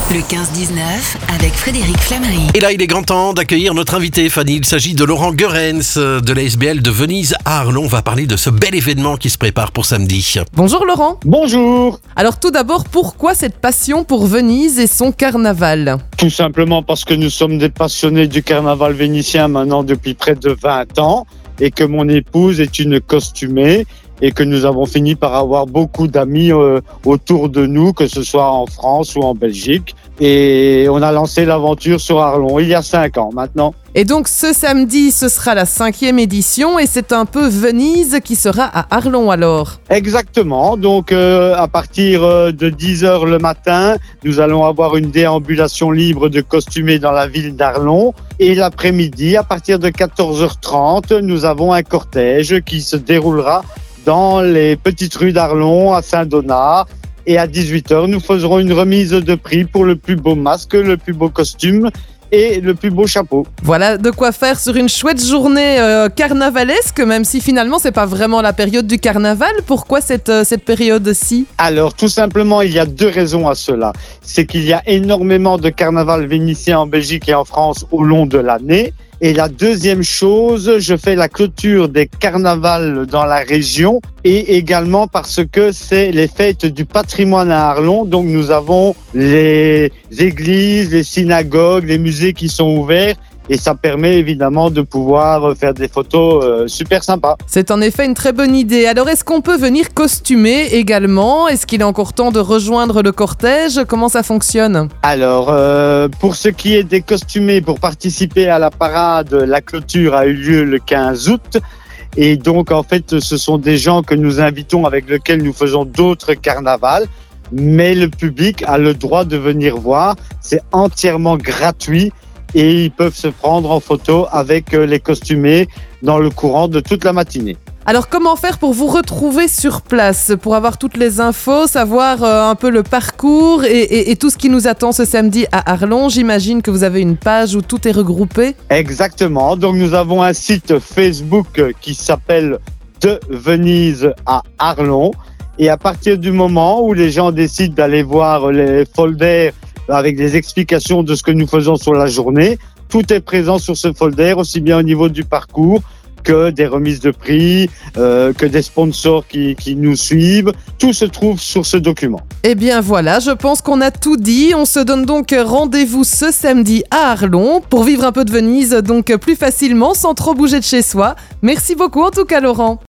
Le 15-19 avec Frédéric Flamery. Et là, il est grand temps d'accueillir notre invité, Fanny. Il s'agit de Laurent Goerens de la SBL de Venise à Arlon. On va parler de ce bel événement qui se prépare pour samedi. Bonjour Laurent. Bonjour. Alors tout d'abord, pourquoi cette passion pour Venise et son carnaval ? Tout simplement parce que nous sommes des passionnés du carnaval vénitien maintenant depuis près de 20 ans et que mon épouse est une costumée et que nous avons fini par avoir beaucoup d'amis autour de nous, que ce soit en France ou en Belgique. Et on a lancé l'aventure sur Arlon il y a 5 ans maintenant. Et donc ce samedi, ce sera la 5e édition et c'est un peu Venise qui sera à Arlon alors. Exactement, donc à partir de 10h le matin, nous allons avoir une déambulation libre de costumés dans la ville d'Arlon. Et l'après-midi, à partir de 14h30, nous avons un cortège qui se déroulera dans les petites rues d'Arlon à Saint-Donat. Et à 18h, nous ferons une remise de prix pour le plus beau masque, le plus beau costume et le plus beau chapeau. Voilà de quoi faire sur une chouette journée carnavalesque, même si finalement c'est pas vraiment la période du carnaval. Pourquoi cette période-ci ? Alors tout simplement, il y a 2 raisons à cela. C'est qu'il y a énormément de carnaval vénitien en Belgique et en France au long de l'année. Et la deuxième chose, je fais la clôture des carnavals dans la région et également parce que c'est les fêtes du patrimoine à Arlon. Donc nous avons les églises, les synagogues, les musées qui sont ouverts. Et ça permet évidemment de pouvoir faire des photos super sympas. C'est en effet une très bonne idée. Alors est-ce qu'on peut venir costumer également ? Est-ce qu'il est encore temps de rejoindre le cortège ? Comment ça fonctionne ? Alors pour ce qui est des costumés, pour participer à la parade, la clôture a eu lieu le 15 août. Et donc en fait ce sont des gens que nous invitons avec lesquels nous faisons d'autres carnavals. Mais le public a le droit de venir voir. C'est entièrement gratuit. Et ils peuvent se prendre en photo avec les costumés dans le courant de toute la matinée. Alors comment faire pour vous retrouver sur place, pour avoir toutes les infos, savoir un peu le parcours et tout ce qui nous attend ce samedi à Arlon ? J'imagine que vous avez une page où tout est regroupé. Exactement, donc nous avons un site Facebook qui s'appelle De Venise à Arlon. Et à partir du moment où les gens décident d'aller voir les folders avec des explications de ce que nous faisons sur la journée, tout est présent sur ce folder, aussi bien au niveau du parcours que des remises de prix, que des sponsors qui nous suivent. Tout se trouve sur ce document. Eh bien voilà, je pense qu'on a tout dit. On se donne donc rendez-vous ce samedi à Arlon pour vivre un peu de Venise, donc plus facilement, sans trop bouger de chez soi. Merci beaucoup en tout cas Laurent.